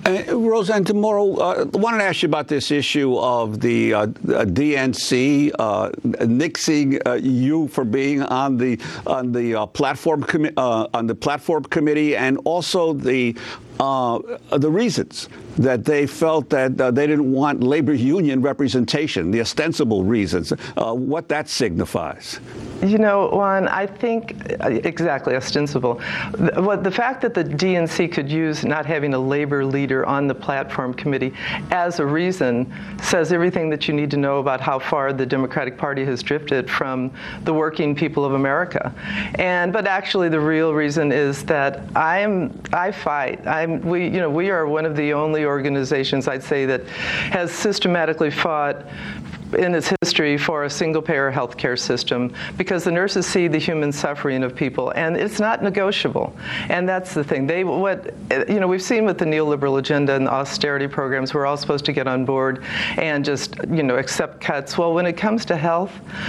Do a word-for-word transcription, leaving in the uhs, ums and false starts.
Uh, Roseanne DeMoro, uh, I wanted to ask you about this issue of the uh, D N C uh, nixing uh, you for being on the on the uh, platform commi- uh, on the platform committee, and also the uh, the reasons that they felt that uh, they didn't want labor union representation, the ostensible reasons, uh, what that signifies. You know, Juan, I think exactly ostensible. The, what, the fact that the D N C could use not having a labor leader on the platform committee as a reason says everything that you need to know about how far the Democratic Party has drifted from the working people of America. And but actually, the real reason is that I'm I fight. I'm we you know we are one of the only organizations, I'd say, that has systematically fought in its history for a single-payer health care system, because the nurses see the human suffering of people, and it's not negotiable. And that's the thing. They, what, you know, we've seen with the neoliberal agenda and the austerity programs, we're all supposed to get on board and just, you know, accept cuts. Well, when it comes to health,